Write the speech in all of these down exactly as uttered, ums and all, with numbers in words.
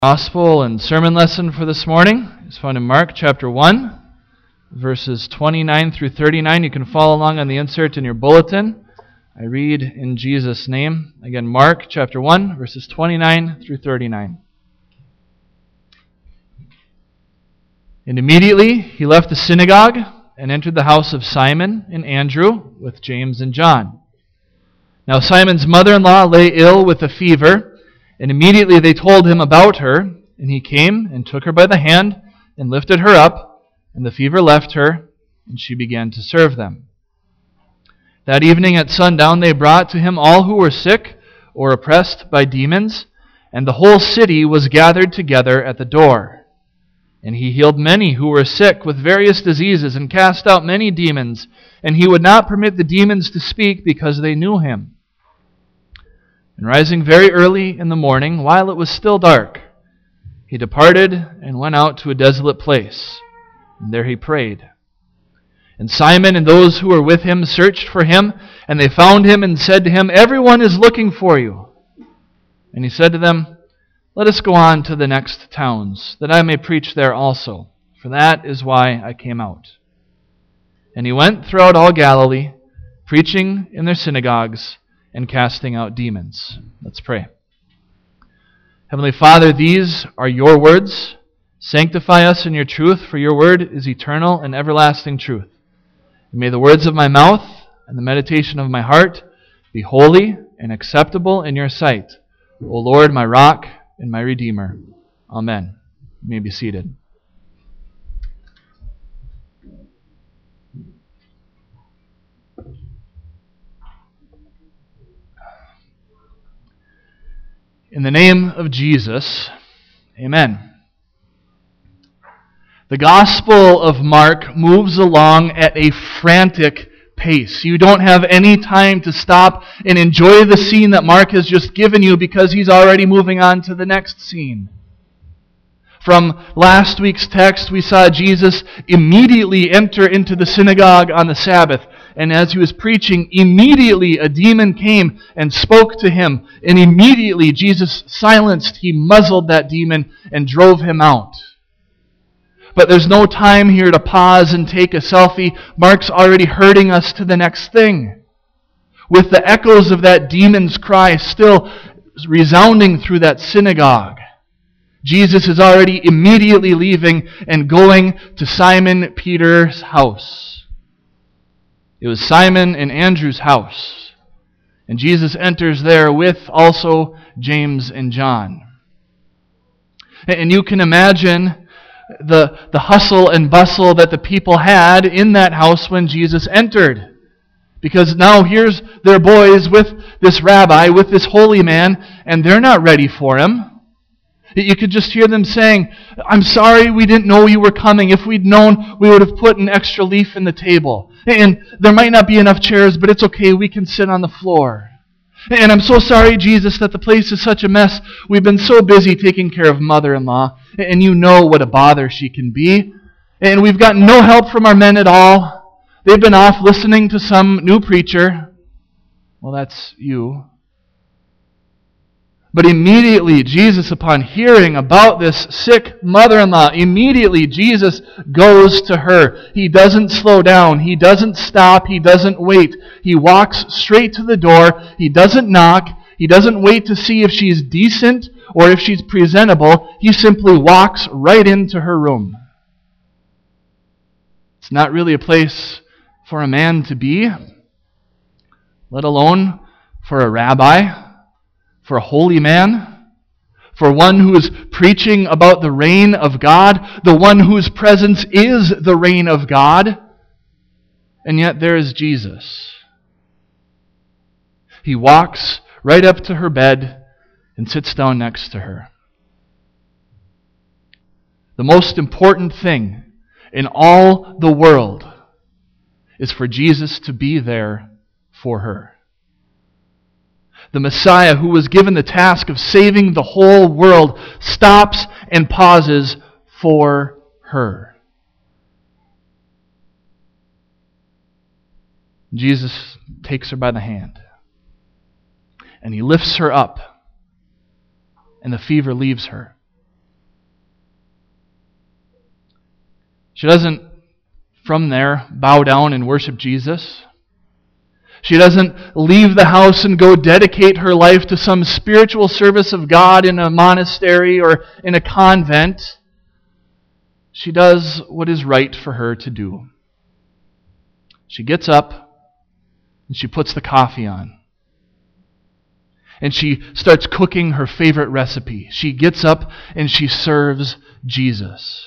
Gospel and sermon lesson for this morning is found in Mark chapter one, verses twenty-nine through thirty-nine. You can follow along on the insert in your bulletin. I read in Jesus' name. Again, Mark chapter one, verses twenty-nine through thirty-nine. And immediately he left the synagogue and entered the house of Simon and Andrew with James and John. Now Simon's mother-in-law lay ill with a fever, and immediately they told him about her, and he came and took her by the hand and lifted her up, and the fever left her, and she began to serve them. That evening at sundown they brought to him all who were sick or oppressed by demons, and the whole city was gathered together at the door. And he healed many who were sick with various diseases, and cast out many demons, and he would not permit the demons to speak because they knew him. And rising very early in the morning, while it was still dark, he departed and went out to a desolate place, and there he prayed. And Simon and those who were with him searched for him, and they found him and said to him, "Everyone is looking for you." And he said to them, "Let us go on to the next towns, that I may preach there also, for that is why I came out." And he went throughout all Galilee, preaching in their synagogues and casting out demons. Let's pray. Heavenly Father, these are your words. Sanctify us in your truth, for your word is eternal and everlasting truth. And may the words of my mouth and the meditation of my heart be holy and acceptable in your sight, O Lord, my rock and my redeemer. Amen. You may be seated. In the name of Jesus, amen. The Gospel of Mark moves along at a frantic pace. You don't have any time to stop and enjoy the scene that Mark has just given you because he's already moving on to the next scene. From last week's text, we saw Jesus immediately enter into the synagogue on the Sabbath. And as he was preaching, immediately a demon came and spoke to him. And immediately Jesus silenced, he muzzled that demon and drove him out. But there's no time here to pause and take a selfie. Mark's already herding us to the next thing. With the echoes of that demon's cry still resounding through that synagogue, Jesus is already immediately leaving and going to Simon Peter's house. It was Simon and Andrew's house, and Jesus enters there with also James and John. And you can imagine the, the hustle and bustle that the people had in that house when Jesus entered. Because now here's their boys with this rabbi, with this holy man, and they're not ready for him. You could just hear them saying, "I'm sorry we didn't know you were coming. If we'd known, we would have put an extra leaf in the table. And there might not be enough chairs, but it's okay, we can sit on the floor. And I'm so sorry, Jesus, that the place is such a mess. We've been so busy taking care of mother-in-law, and you know what a bother she can be. And we've gotten no help from our men at all. They've been off listening to some new preacher." Well, that's you. But immediately, Jesus, upon hearing about this sick mother-in-law, immediately Jesus goes to her. He doesn't slow down. He doesn't stop. He doesn't wait. He walks straight to the door. He doesn't knock. He doesn't wait to see if she's decent or if she's presentable. He simply walks right into her room. It's not really a place for a man to be, let alone for a rabbi, for a holy man, for one who is preaching about the reign of God, the one whose presence is the reign of God. And yet there is Jesus. He walks right up to her bed and sits down next to her. The most important thing in all the world is for Jesus to be there for her. The Messiah, who was given the task of saving the whole world, stops and pauses for her. Jesus takes her by the hand, and he lifts her up, and the fever leaves her. She doesn't, from there, bow down and worship Jesus. She doesn't leave the house and go dedicate her life to some spiritual service of God in a monastery or in a convent. She does what is right for her to do. She gets up and she puts the coffee on. And she starts cooking her favorite recipe. She gets up and she serves Jesus.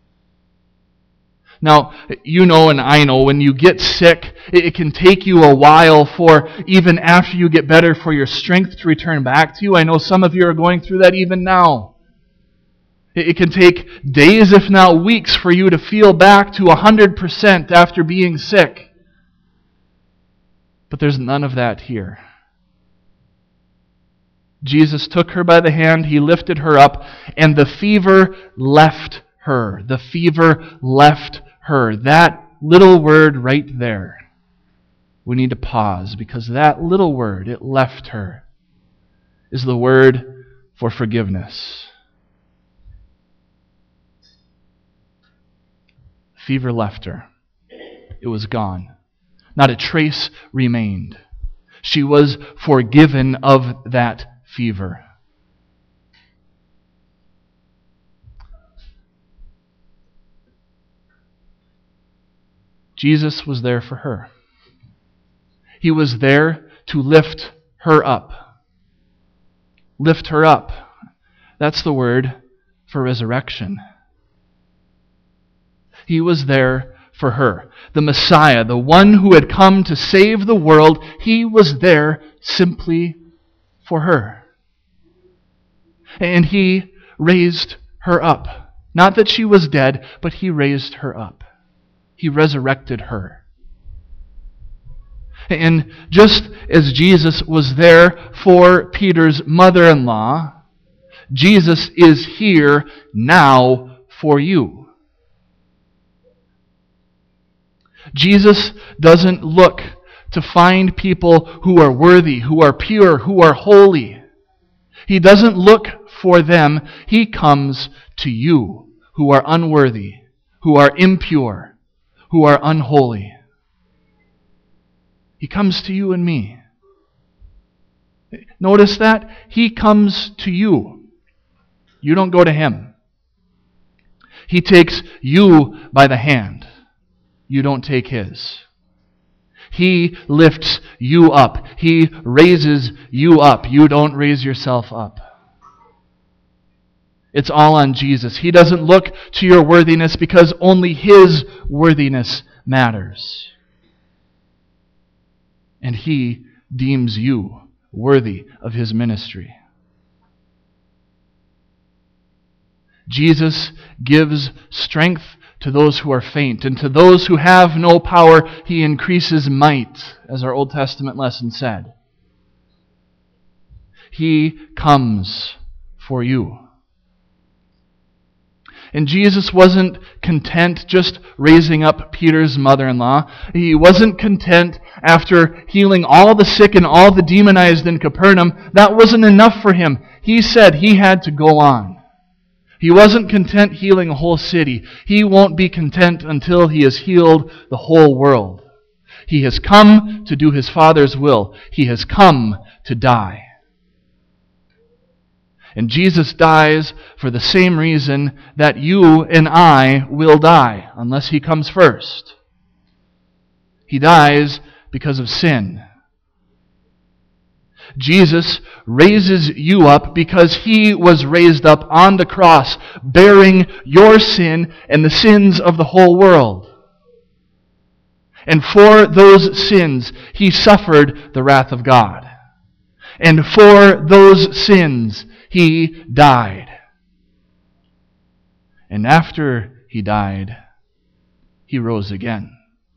Now, you know and I know when you get sick, it can take you a while for, even after you get better, for your strength to return back to you. I know some of you are going through that even now. It can take days, if not weeks, for you to feel back to one hundred percent after being sick. But there's none of that here. Jesus took her by the hand, He lifted her up, and the fever left her. The fever left her. That little word right there. We need to pause, because that little word, it left her, is the word for forgiveness. Fever left her. It was gone. Not a trace remained. She was forgiven of that fever. Jesus was there for her. He was there to lift her up. Lift her up. That's the word for resurrection. He was there for her. The Messiah, the one who had come to save the world, He was there simply for her. And He raised her up. Not that she was dead, but He raised her up. He resurrected her. And just as Jesus was there for Peter's mother-in-law, Jesus is here now for you. Jesus doesn't look to find people who are worthy, who are pure, who are holy. He doesn't look for them. He comes to you who are unworthy, who are impure, who are unholy. He comes to you and me. Notice that? He comes to you. You don't go to Him. He takes you by the hand. You don't take His. He lifts you up. He raises you up. You don't raise yourself up. It's all on Jesus. He doesn't look to your worthiness because only His worthiness matters. And He deems you worthy of His ministry. Jesus gives strength to those who are faint, and to those who have no power, He increases might, as our Old Testament lesson said. He comes for you. And Jesus wasn't content just raising up Peter's mother-in-law. He wasn't content after healing all the sick and all the demonized in Capernaum. That wasn't enough for Him. He said He had to go on. He wasn't content healing a whole city. He won't be content until He has healed the whole world. He has come to do His Father's will. He has come to die. And Jesus dies for the same reason that you and I will die, unless He comes first. He dies because of sin. Jesus raises you up because He was raised up on the cross, bearing your sin and the sins of the whole world. And for those sins, He suffered the wrath of God. And for those sins, He died. And after He died, He rose again.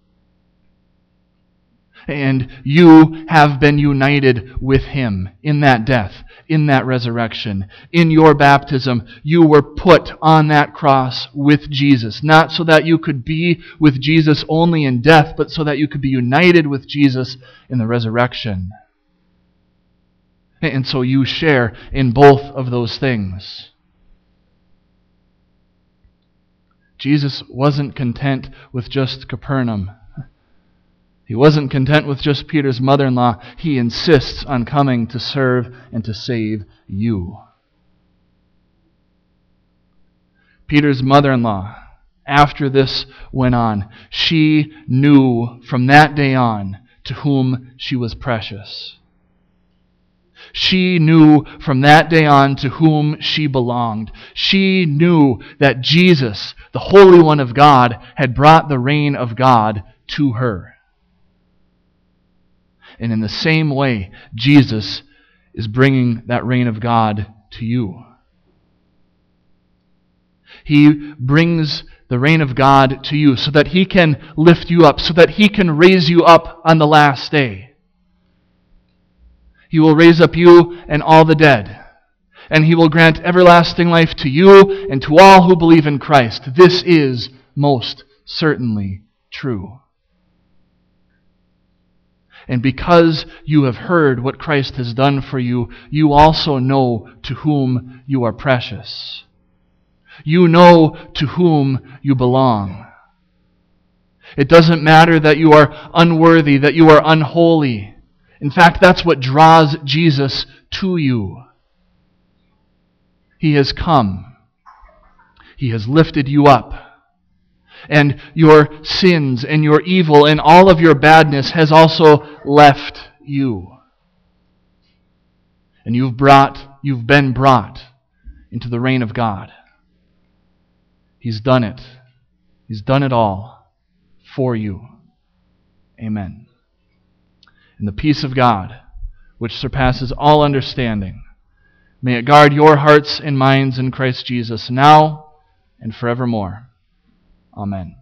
And you have been united with Him in that death, in that resurrection. In your baptism, you were put on that cross with Jesus. Not so that you could be with Jesus only in death, but so that you could be united with Jesus in the resurrection. And so you share in both of those things. Jesus wasn't content with just Capernaum. He wasn't content with just Peter's mother-in-law. He insists on coming to serve and to save you. Peter's mother-in-law, after this went on, she knew from that day on to whom she was precious. She knew from that day on to whom she belonged. She knew that Jesus, the Holy One of God, had brought the reign of God to her. And in the same way, Jesus is bringing that reign of God to you. He brings the reign of God to you so that He can lift you up, so that He can raise you up on the last day. He will raise up you and all the dead, and He will grant everlasting life to you and to all who believe in Christ. This is most certainly true. And because you have heard what Christ has done for you, you also know to whom you are precious. You know to whom you belong. It doesn't matter that you are unworthy, that you are unholy. In fact, that's what draws Jesus to you. He has come. He has lifted you up. And your sins and your evil and all of your badness has also left you. And you've brought, you've been brought into the reign of God. He's done it. He's done it all for you. Amen. And the peace of God, which surpasses all understanding, may it guard your hearts and minds in Christ Jesus now and forevermore. Amen.